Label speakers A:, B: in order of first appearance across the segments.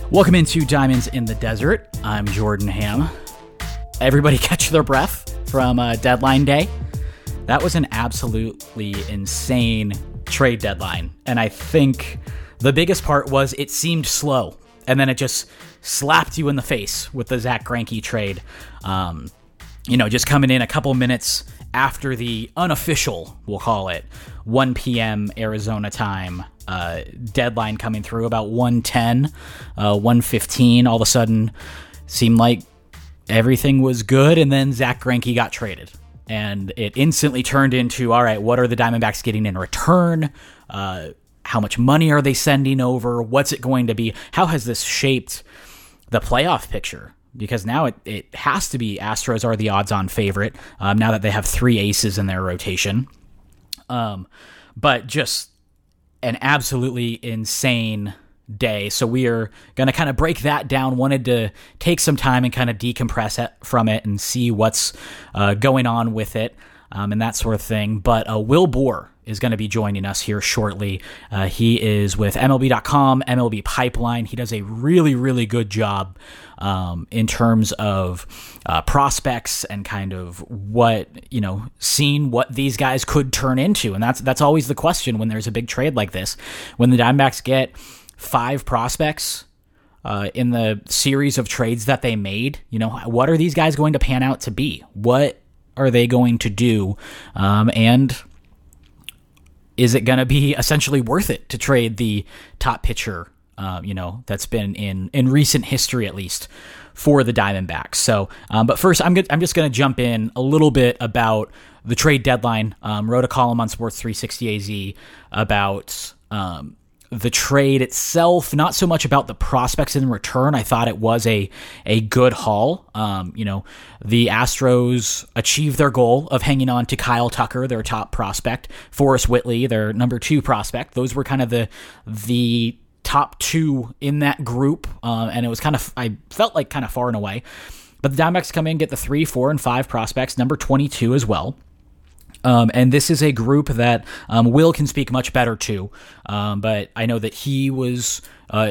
A: Welcome into Diamonds in the Desert. I'm Jordan Ham. Everybody catch their breath from deadline day. That was an absolutely insane trade deadline. And I think the biggest part was it seemed slow. And then it just slapped you in the face with the Zach Greinke trade. Just coming in a couple minutes after the unofficial, we'll call it, 1 p.m. Arizona time deadline coming through, about 1:10, 1:15, all of a sudden seemed like everything was good, and then Zach Greinke got traded. And it instantly turned into, all right, what are the Diamondbacks getting in return? How much money are they sending over? What's it going to be? How has this shaped the playoff picture? Because now it has to be Astros are the odds-on favorite, now that they have 3 aces in their rotation. But just an absolutely insane day. So we are going to kind of break that down. Wanted to take some time and kind of decompress from it and see what's going on with it and that sort of thing. But Will Bohr is going to be joining us here shortly. He is with MLB.com, MLB Pipeline. He does a really, really good job in terms of prospects and kind of seeing what these guys could turn into. And that's always the question when there's a big trade like this. When the Diamondbacks get 5 prospects in the series of trades that they made, what are these guys going to pan out to be? What are they going to do? And is it going to be essentially worth it to trade the top pitcher, that's been in recent history, at least, for the Diamondbacks? So, but first, I'm just going to jump in a little bit about the trade deadline. Wrote a column on Sports 360 AZ about the trade itself, not so much about the prospects in return. I thought it was a good haul. The Astros achieved their goal of hanging on to Kyle Tucker, their top prospect, Forrest Whitley, their number 2 prospect. Those were kind of the top 2 in that group, and it was I felt like kind of far and away. But the Diamondbacks come in, get the 3, 4, and 5 prospects, number 22 as well. And this is a group that Will can speak much better to, but I know that he was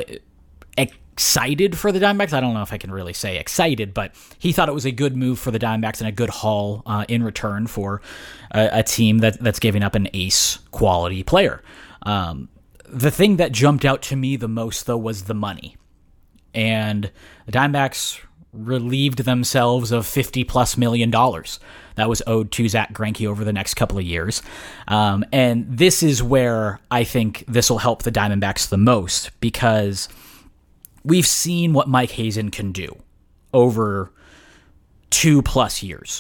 A: excited for the Diamondbacks. I don't know if I can really say excited, but he thought it was a good move for the Diamondbacks and a good haul in return for a team that's giving up an ace quality player. The thing that jumped out to me the most, though, was the money. And the Diamondbacks relieved themselves of $50+ million that was owed to Zach Greinke over the next couple of years. And this is where I think this will help the Diamondbacks the most, because we've seen what Mike Hazen can do over 2+ years.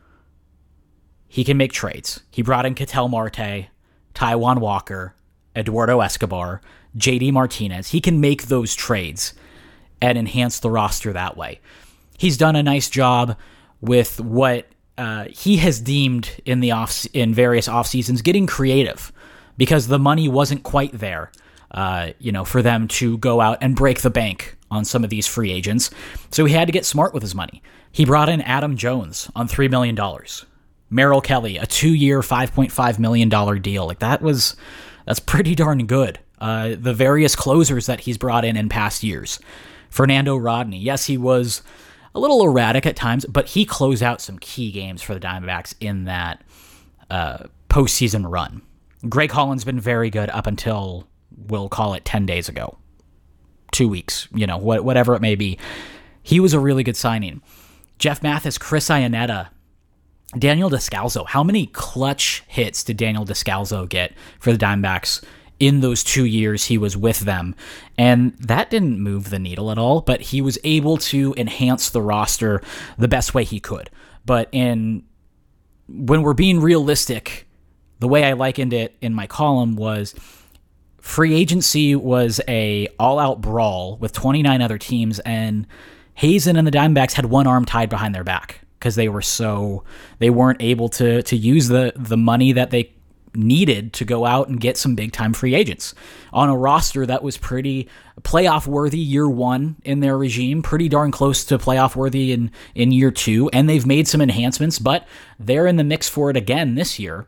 A: He can make trades. He brought in Ketel Marte, Taijuan Walker, Eduardo Escobar, JD Martinez. He can make those trades and enhance the roster that way. He's done a nice job with what he has deemed in various off seasons getting creative, because the money wasn't quite there, for them to go out and break the bank on some of these free agents. So he had to get smart with his money. He brought in Adam Jones on $3 million, Merrill Kelly, a 2-year, $5.5 million deal. That's pretty darn good. The various closers that he's brought in past years. Fernando Rodney, yes, he was a little erratic at times, but he closed out some key games for the Diamondbacks in that postseason run. Greg Holland's been very good up until, we'll call it 10 days ago. 2 weeks, whatever it may be. He was a really good signing. Jeff Mathis, Chris Iannetta, Daniel Descalso. How many clutch hits did Daniel Descalso get for the Diamondbacks in those 2 years he was with them? And that didn't move the needle at all, but he was able to enhance the roster the best way he could. But when we're being realistic, the way I likened it in my column was free agency was a all-out brawl with 29 other teams, and Hazen and the Diamondbacks had one arm tied behind their back because they weren't able to use the money that they needed to go out and get some big-time free agents on a roster that was pretty playoff-worthy year 1 in their regime, pretty darn close to playoff-worthy in year 2, and they've made some enhancements, but they're in the mix for it again this year.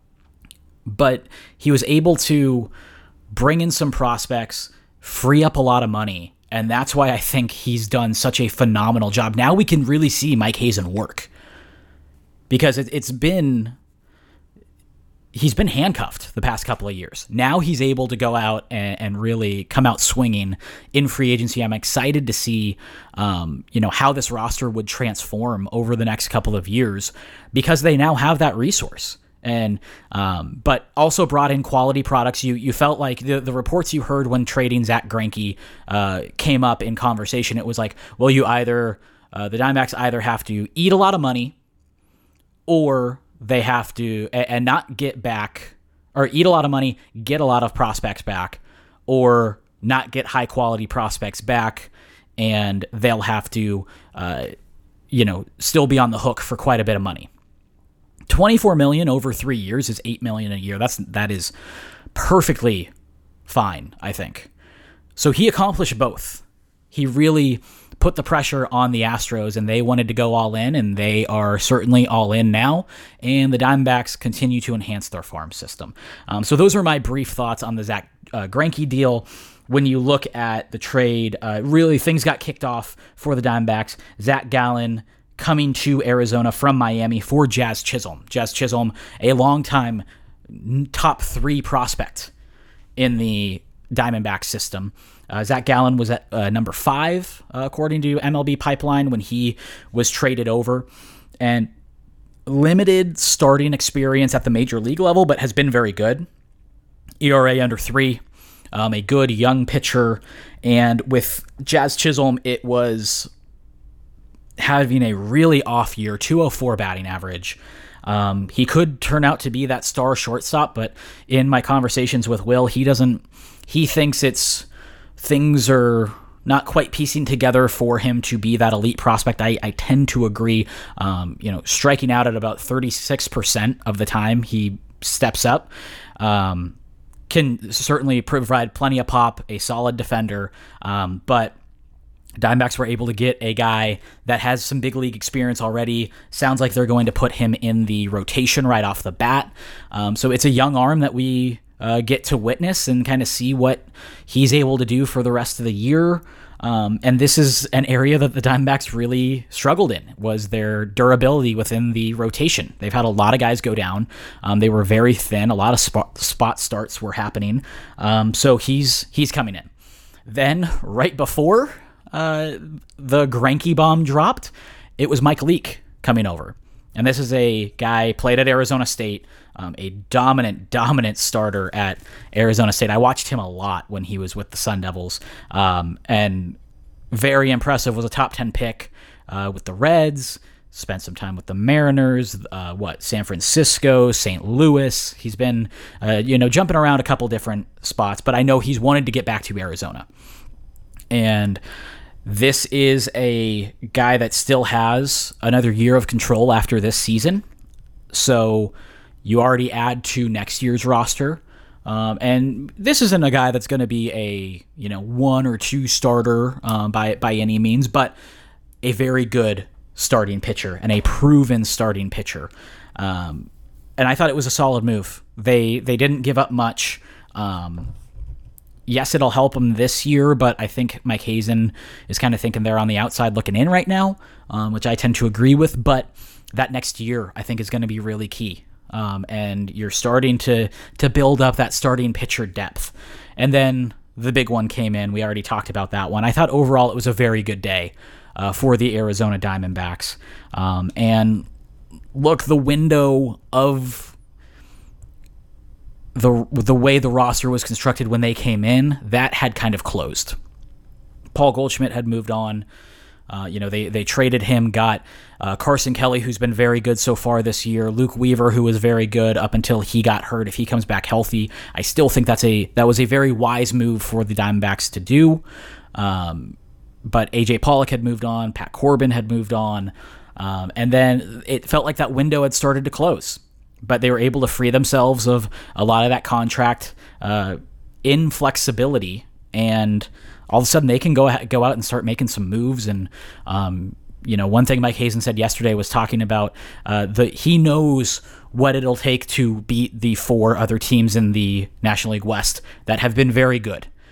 A: But he was able to bring in some prospects, free up a lot of money, And that's why I think he's done such a phenomenal job. Now we can really see Mike Hazen work, because he's been handcuffed the past couple of years. Now he's able to go out and really come out swinging in free agency. I'm excited to see, how this roster would transform over the next couple of years, because they now have that resource. And but also brought in quality products. You felt like the reports you heard when trading Zach Greinke came up in conversation. It was like, well, the Diamondbacks either have to eat a lot of money, or they have to and not get back, or eat a lot of money, get a lot of prospects back, or not get high quality prospects back, and they'll have to still be on the hook for quite a bit of money. $24 million over 3 years is $8 million a year. That is perfectly fine, I think. So he accomplished both. He really put the pressure on the Astros, and they wanted to go all in, and they are certainly all in now. And the Diamondbacks continue to enhance their farm system. So those are my brief thoughts on the Zach Greinke deal. When you look at the trade, really things got kicked off for the Diamondbacks. Zach Gallen coming to Arizona from Miami for Jazz Chisholm. Jazz Chisholm, a longtime top 3 prospect in the Diamondback system. Zach Gallen was at number 5, according to MLB Pipeline, when he was traded over. And limited starting experience at the major league level, but has been very good. ERA under 3, a good young pitcher. And with Jazz Chisholm, it was having a really off year, 204 batting average. He could turn out to be that star shortstop, but in my conversations with Will, he thinks things are not quite piecing together for him to be that elite prospect. I tend to agree. Striking out at about 36% of the time he steps up, can certainly provide plenty of pop, a solid defender, but Diamondbacks were able to get a guy that has some big league experience already. Sounds like they're going to put him in the rotation right off the bat. So it's a young arm that we get to witness and kind of see what he's able to do for the rest of the year. And this is an area that the Diamondbacks really struggled in, was their durability within the rotation. They've had a lot of guys go down. They were very thin. A lot of spot starts were happening. So he's coming in. Then right before the Greinke bomb dropped, it was Mike Leake coming over. And this is a guy played at Arizona State, a dominant starter at Arizona State. I watched him a lot when he was with the Sun Devils, and very impressive. Was a top 10 pick with the Reds. Spent some time with the Mariners, San Francisco, St. Louis. He's been, jumping around a couple different spots, but I know he's wanted to get back to Arizona. And this is a guy that still has another year of control after this season. So you already add to next year's roster. And this isn't a guy that's going to be a, 1 or 2 starter by any means, but a very good starting pitcher and a proven starting pitcher. And I thought it was a solid move. They didn't give up much. Yes, it'll help them this year, but I think Mike Hazen is kind of thinking they're on the outside looking in right now, which I tend to agree with. But that next year, I think, is going to be really key. And you're starting to build up that starting pitcher depth. And then the big one came in. We already talked about that one. I thought overall it was a very good day for the Arizona Diamondbacks. And look, the window of the way the roster was constructed when they came in, that had kind of closed. Paul Goldschmidt had moved on. They traded him, got Carson Kelly, who's been very good so far this year, Luke Weaver, who was very good up until he got hurt. If he comes back healthy, I still think that was a very wise move for the Diamondbacks to do. But A.J. Pollock had moved on, Pat Corbin had moved on, and then it felt like that window had started to close. But they were able to free themselves of a lot of that contract inflexibility, and all of a sudden they can go out and start making some moves. And one thing Mike Hazen said yesterday was talking about he knows what it'll take to beat the 4 other teams in the National League West that have been very good.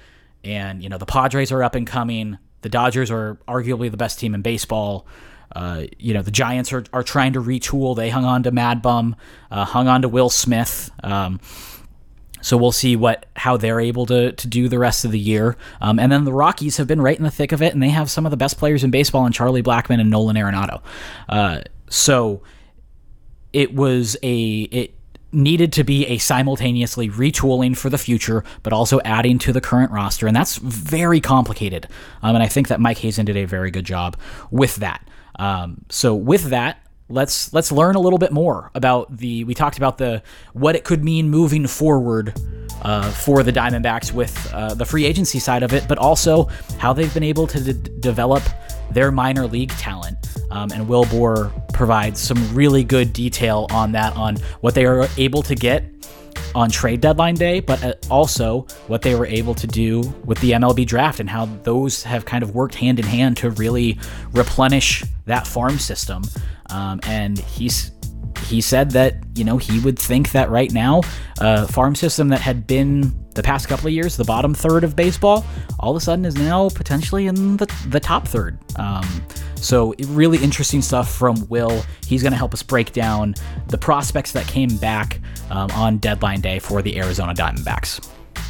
A: And, the Padres are up and coming. The Dodgers are arguably the best team in baseball. The Giants are trying to retool. They hung on to Mad Bum, hung on to Will Smith. So we'll see how they're able to do the rest of the year. And then the Rockies have been right in the thick of it, and they have some of the best players in baseball in Charlie Blackmon and Nolan Arenado. So it needed to be a simultaneously retooling for the future, but also adding to the current roster, and that's very complicated. And I think that Mike Hazen did a very good job with that. So with that, let's learn a little bit more about we talked about what it could mean moving forward for the Diamondbacks with the free agency side of it, but also how they've been able to develop their minor league talent. And Will Bohr provides some really good detail on that, on what they are able to get on trade deadline day, but also what they were able to do with the MLB draft and how those have kind of worked hand in hand to really replenish that farm system. And he said that, he would think that right now, farm system that had been the past couple of years the bottom third of baseball, all of a sudden is now potentially in the top third. So really interesting stuff from Will. He's going to help us break down the prospects that came back on deadline day for the Arizona Diamondbacks.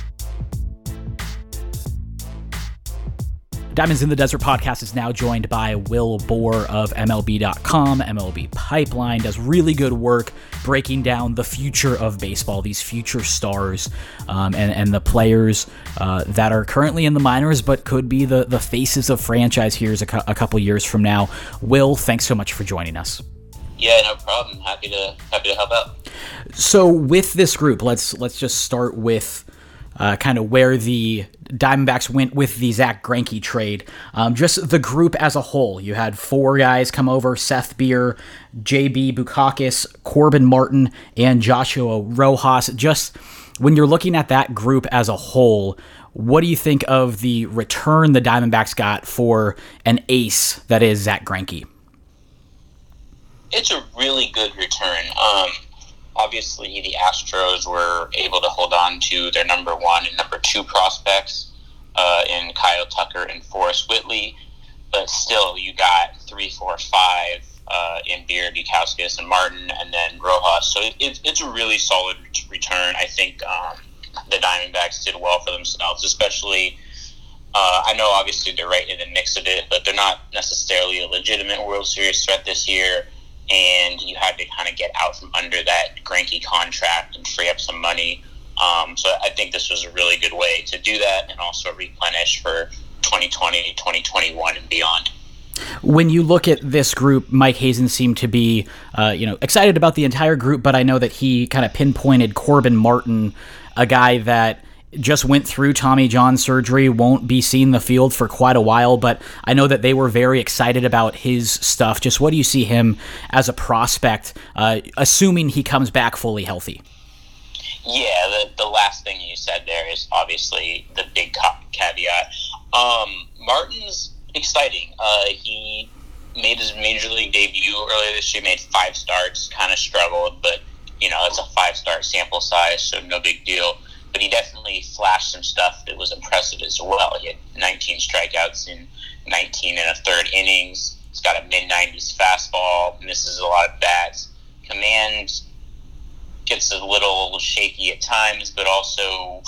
A: Diamonds in the Desert podcast is now joined by Will Bohr of MLB.com. MLB Pipeline does really good work breaking down the future of baseball, these future stars, and the players that are currently in the minors but could be the faces of franchise here a couple years from now. Will, thanks so much for joining us.
B: Yeah, no problem. Happy to help out.
A: So with this group, let's just start with kind of where the Diamondbacks went with the Zack Greinke trade. Just the group as a whole. You had 4 guys come over: Seth Beer, JB Bukakis, Corbin Martin, and Joshua Rojas. Just when you're looking at that group as a whole, what do you think of the return the Diamondbacks got for an ace that is Zack Greinke?
B: It's a really good return. Obviously, the Astros were able to hold on to their number 1 and number 2 prospects in Kyle Tucker and Forrest Whitley, but still, you got 3, 4, 5 in Beer, Bukowskis, and Martin, and then Rojas. So it's a really solid return. I think the Diamondbacks did well for themselves, especially. I know obviously they're right in the mix of it, but they're not necessarily a legitimate World Series threat this year. And you had to kind of get out from under that Greinke contract and free up some money. So I think this was a really good way to do that and also replenish for 2020, 2021, and beyond.
A: When you look at this group, Mike Hazen seemed to be excited about the entire group, but I know that he kind of pinpointed Corbin Martin, a guy that just went through Tommy John surgery, won't be seeing the field for quite a while, but I know that they were very excited about his stuff. Just what do you see him as a prospect, assuming he comes back fully healthy?
B: Yeah, the last thing you said there is obviously the big caveat. Martin's exciting. He made his major league debut earlier this year, made 5 starts, kind of struggled, but, it's a 5-start sample size, so no big deal. But he definitely flashed some stuff that was impressive as well. He had 19 strikeouts in 19 and a third innings. He's got a mid-90s fastball, misses a lot of bats. Command gets a little shaky at times, but also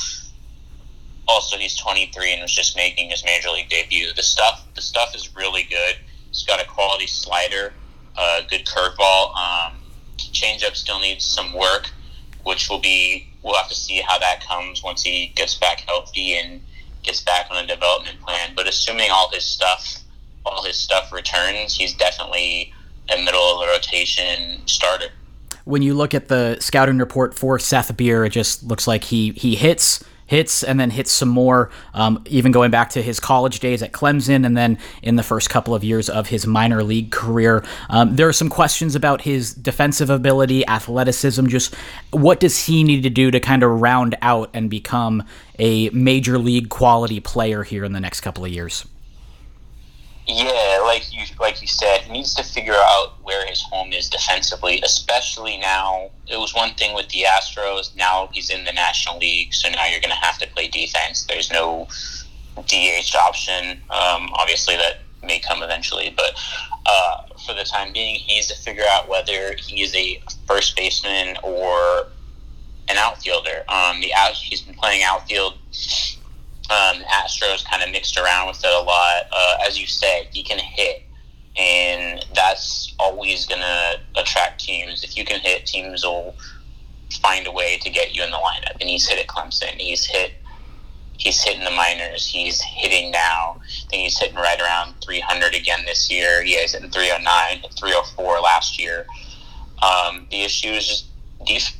B: he's 23 and was just making his major league debut. The stuff is really good. He's got a quality slider, good curveball. Changeup still needs some work, which we'll have to see how that comes once he gets back healthy and gets back on a development plan. But assuming all his stuff returns, he's definitely a middle of the rotation starter. When
A: you look at the scouting report for Seth Beer, it just looks like he hits and then hits some more, even going back to his college days at Clemson and then in the first couple of years of his minor league career. There are some questions about his defensive ability, athleticism. Just what does he need to do to kind of round out and become a major league quality player here in the next couple of years?
B: Yeah, like you said, he needs to figure out where his home is defensively, especially now. It was one thing with the Astros. Now he's in the National League, so now you're going to have to play defense. There's no DH option. Obviously, that may come eventually, but for the time being, he needs to figure out whether he is a first baseman or an outfielder. He's been playing outfield. The Astros kind of mixed around with it a lot. As you said, he can hit, and that's always going to attract teams. If you can hit, teams will find a way to get you in the lineup. And he's hit at Clemson. He's hit in the minors. He's hitting now. I think he's hitting right around 300 again this year. Yeah, he's hitting 309, 304 last year. The issue is just defense.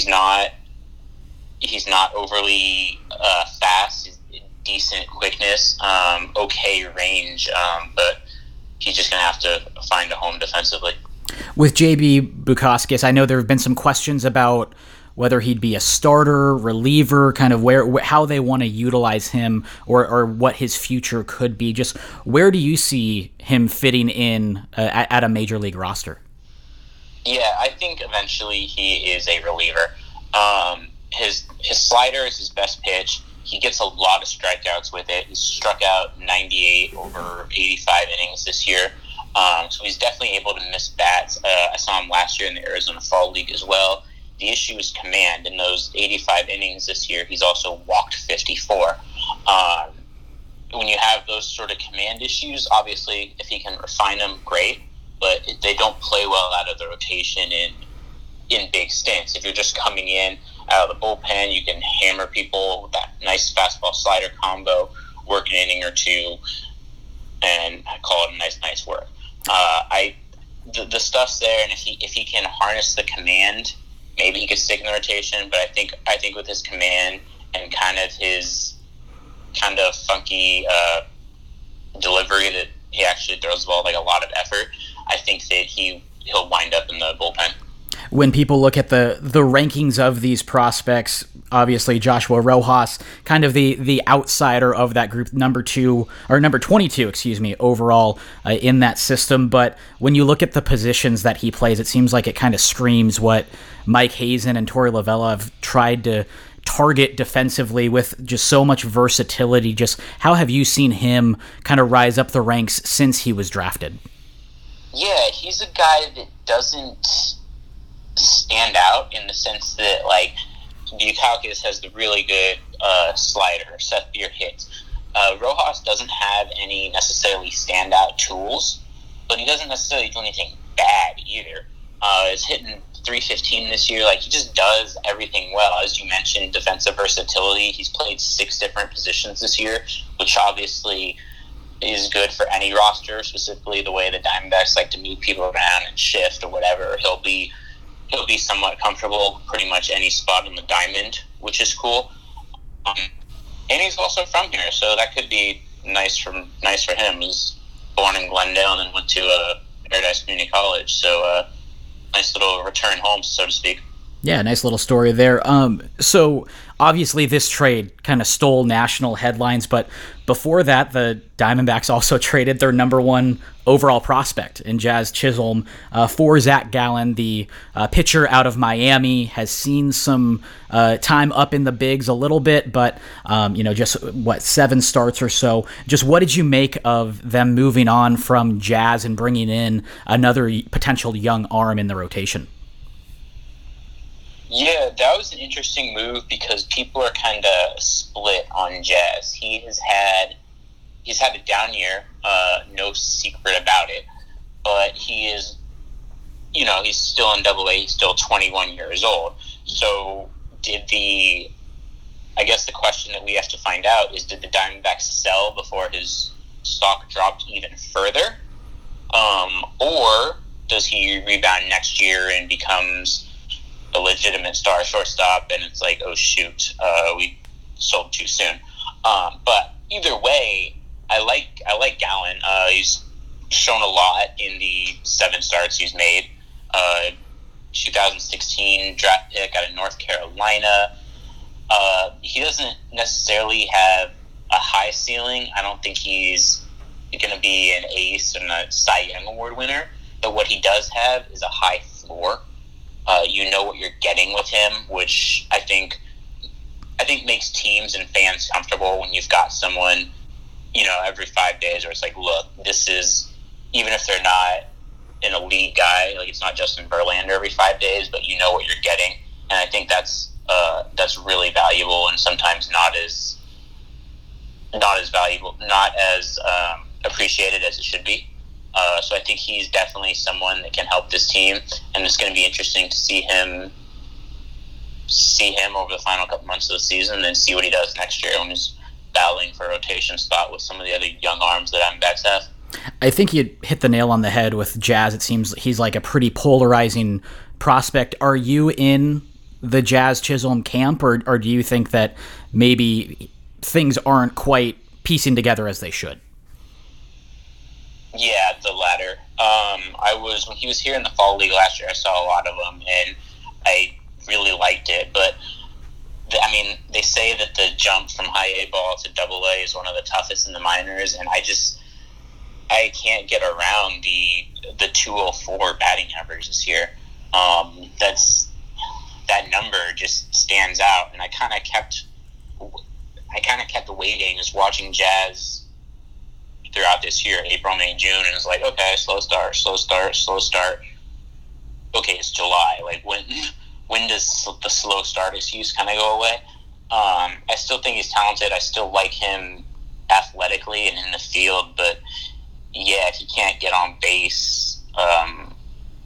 B: He's not overly fast. He's decent quickness, okay range, but he's just going to have to find a home defensively.
A: With J.B. Bukauskas, I know there have been some questions about whether he'd be a starter, reliever, kind of how they want to utilize him or what his future could be. Just where do you see him fitting in at a major league roster?
B: Yeah, I think eventually he is a reliever. His slider is his best pitch. He gets a lot of strikeouts with it. He's struck out 98 over 85 innings this year. So he's definitely able to miss bats. I saw him last year in the Arizona Fall League as well. The issue is command. In those 85 innings this year, he's also walked 54. When you have those sort of command issues, obviously, if he can refine them, great. But they don't play well out of the rotation in big stints. If you're just coming in out of the bullpen, you can hammer people with that nice fastball slider combo, work an inning or two, and call it a nice work. The stuff's there, and if he can harness the command, maybe he could stick in the rotation. But I think with his command and kind of his kind of funky delivery that he actually throws the ball like a lot of effort, I think that he'll wind up in the bullpen.
A: When people look at the rankings of these prospects, obviously Joshua Rojas, kind of the outsider of that group, number 22, overall in that system. But when you look at the positions that he plays, it seems like it kind of screams what Mike Hazen and Torey Lovullo have tried to target defensively with just so much versatility. Just how have you seen him kind of rise up the ranks since he was drafted?
B: Yeah, he's a guy that doesn't stand out in the sense that, like, Bukauskas has the really good slider, set your hits. Rojas doesn't have any necessarily standout tools, but he doesn't necessarily do anything bad either. He's hitting 315 this year. Like, he just does everything well. As you mentioned, defensive versatility. He's played 6 different positions this year, which obviously is good for any roster, specifically the way the Diamondbacks like to move people around and shift or whatever. He'll be somewhat comfortable pretty much any spot on the diamond, which is cool. And he's also from here, so that could be nice for him. He's born in Glendale and then went to Paradise Community College, so nice little return home, so to speak.
A: Yeah, nice little story there. So obviously this trade kind of stole national headlines, but before that, the Diamondbacks also traded their number 1 overall prospect in Jazz Chisholm for Zach Gallen, the pitcher out of Miami. Has seen some time up in the bigs a little bit, but just 7 starts or so. Just what did you make of them moving on from Jazz and bringing in another potential young arm in the rotation?
B: Yeah, that was an interesting move because people are kind of split on Jazz. He's had a down year, no secret about it, but he is, he's still in Double A. He's still 21 years old. So I guess the question that we have to find out is, did the Diamondbacks sell before his stock dropped even further, or does he rebound next year and becomes a legitimate star shortstop, and it's like, oh shoot, we sold too soon. But either way, I like Gallen. He's shown a lot in the 7 starts he's made. 2016 draft pick out of North Carolina. He doesn't necessarily have a high ceiling. I don't think he's going to be an ace and a Cy Young Award winner. But what he does have is a high floor. You know what you're getting with him, which I think makes teams and fans comfortable when you've got someone every 5 days, where it's like, look, this is, even if they're not an elite guy, like it's not Justin Verlander every 5 days, but you know what you're getting. And I think that's really valuable, and sometimes not as valuable, not as appreciated as it should be. So I think he's definitely someone that can help this team, and it's going to be interesting to see him over the final couple months of the season, and see what he does next year when he's battling for a rotation spot with some of the other young arms that Diamondbacks have.
A: I think you hit the nail on the head with Jazz. It seems he's like a pretty polarizing prospect. Are you in the Jazz Chisholm camp, or do you think that maybe things aren't quite piecing together as they should?
B: Yeah, the latter. When he was here in the fall league last year, I saw a lot of them, and I really liked it. But they say that the jump from high A ball to double A is one of the toughest in the minors, and I can't get around the 204 batting average this year. That number just stands out, and I kind of kept waiting, just watching Jazz throughout this year, April, May, June, and it's like, okay, slow start. Okay, it's July. Like, when does the slow start excuse kind of go away? I still think he's talented. I still like him athletically and in the field, but yeah, if he can't get on base, and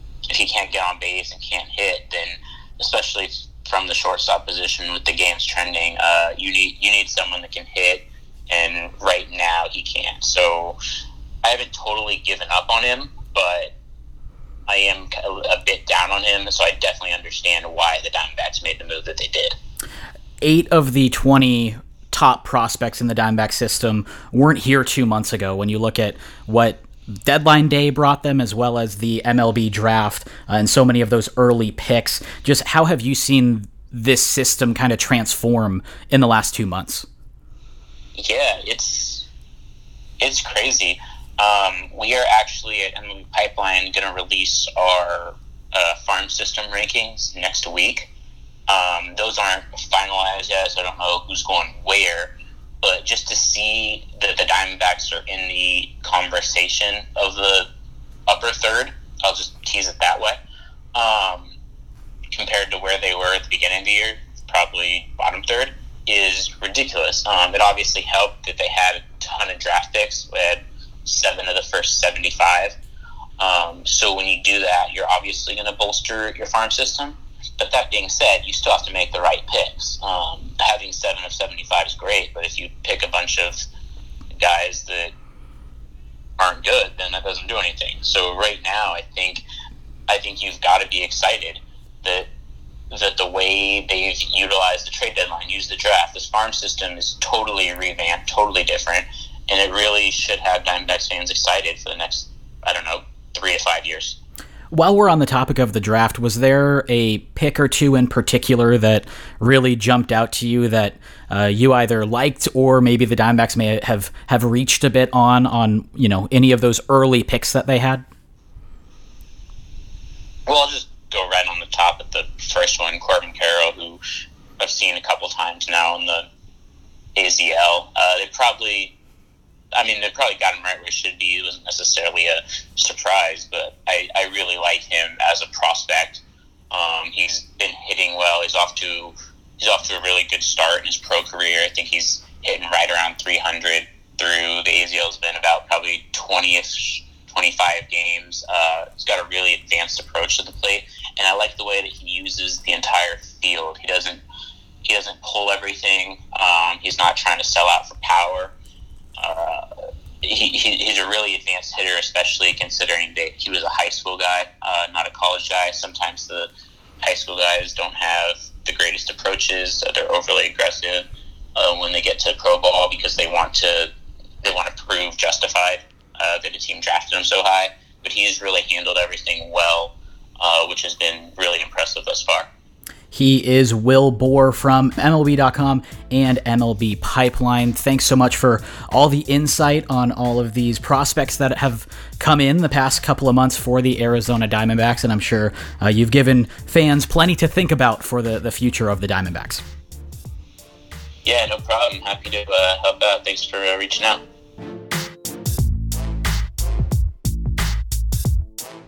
B: can't hit, then especially from the shortstop position with the game's trending, you need someone that can hit, and right now he can't. So I haven't totally given up on him, but I am a bit down on him, so I definitely understand why the Diamondbacks made the move that they did.
A: 8 of the 20 top prospects in the Diamondback system weren't here 2 months ago. When you look at what deadline day brought them, as well as the MLB draft, and so many of those early picks, just how have you seen this system kind of transform in the last 2 months?
B: Yeah, it's crazy. We are actually at MLB Pipeline going to release our farm system rankings next week. Those aren't finalized yet, so I don't know who's going where. But just to see that the Diamondbacks are in the conversation of the upper third, I'll just tease it that way, compared to where they were at the beginning of the year, probably bottom third, is ridiculous. It obviously helped that they had a ton of draft picks. We had 7 of the first 75. So when you do that, you're obviously going to bolster your farm system. But that being said, you still have to make the right picks. Having 7 of 75 is great, but if you pick a bunch of guys that aren't good, then that doesn't do anything. So right now, I think you've got to be excited that the way they've utilized the trade deadline, used the draft, this farm system is totally revamped, totally different, and it really should have Diamondbacks fans excited for the next, 3 to 5 years.
A: While we're on the topic of the draft, was there a pick or two in particular that really jumped out to you that you either liked, or maybe the Diamondbacks may have reached a bit on any of those early picks that they had?
B: Well, I'll just go right on the top at the first one, Corbin Carroll, who I've seen a couple times now in the AZL. They probably got him right where he should be. It wasn't necessarily a surprise, but I really like him as a prospect. He's been hitting well. He's off to a really good start in his pro career. I think he's hitting right around 300 through the AZL. Has been about probably 20-ish, 25 games. He's got a really advanced approach to the plate, and I like the way that he uses the entire field. He doesn't pull everything. He's not trying to sell out for power. He's a really advanced hitter, especially considering that he was a high school guy, not a college guy. Sometimes the high school guys don't have the greatest approaches. They're overly aggressive when they get to pro ball because they want to prove justified that a team drafted him so high. But he has really handled everything well, which has been really impressive thus far.
A: He is Will Bohr from MLB.com and MLB Pipeline. Thanks so much for all the insight on all of these prospects that have come in the past couple of months for the Arizona Diamondbacks, and I'm sure you've given fans plenty to think about for the future of the Diamondbacks.
B: Yeah, no problem. Happy to help out. Thanks for reaching out.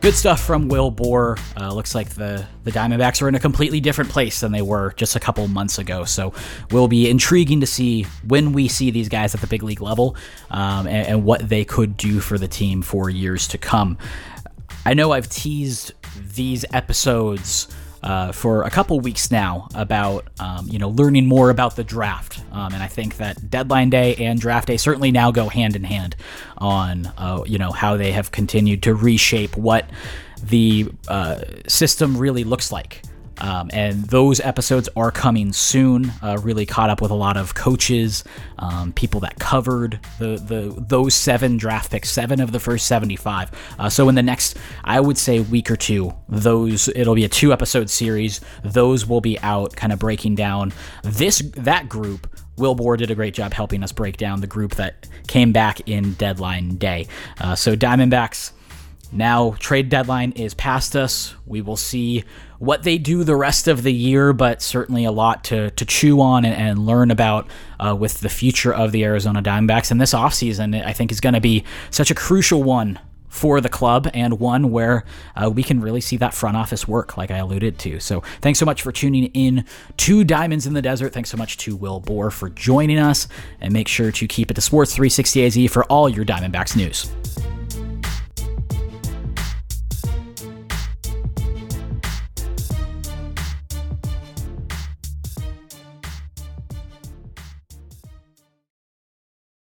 A: good stuff from Will Bohr. Looks like the Diamondbacks are in a completely different place than they were just a couple months ago. So will be intriguing to see when we see these guys at the big league level, and what they could do for the team for years to come. I know I've teased these episodes for a couple weeks now about learning more about the draft, and I think that deadline day and draft day certainly now go hand in hand on how they have continued to reshape what the system really looks like. And those episodes are coming soon. Really caught up with a lot of coaches, people that covered those 7 draft picks, 7 of the first 75. So in the next, I would say, week or two, it'll be a 2-episode series. Those will be out, kind of breaking down that group. Will Bohr did a great job helping us break down the group that came back in deadline day. So Diamondbacks, now trade deadline is past us. We will see what they do the rest of the year, but certainly a lot to chew on and learn about with the future of the Arizona Diamondbacks. And this offseason, I think, is going to be such a crucial one for the club, and one where we can really see that front office work, like I alluded to. So thanks so much for tuning in to Diamonds in the Desert. Thanks so much to Will Bohr for joining us, and make sure to keep it to Sports 360 AZ for all your Diamondbacks news.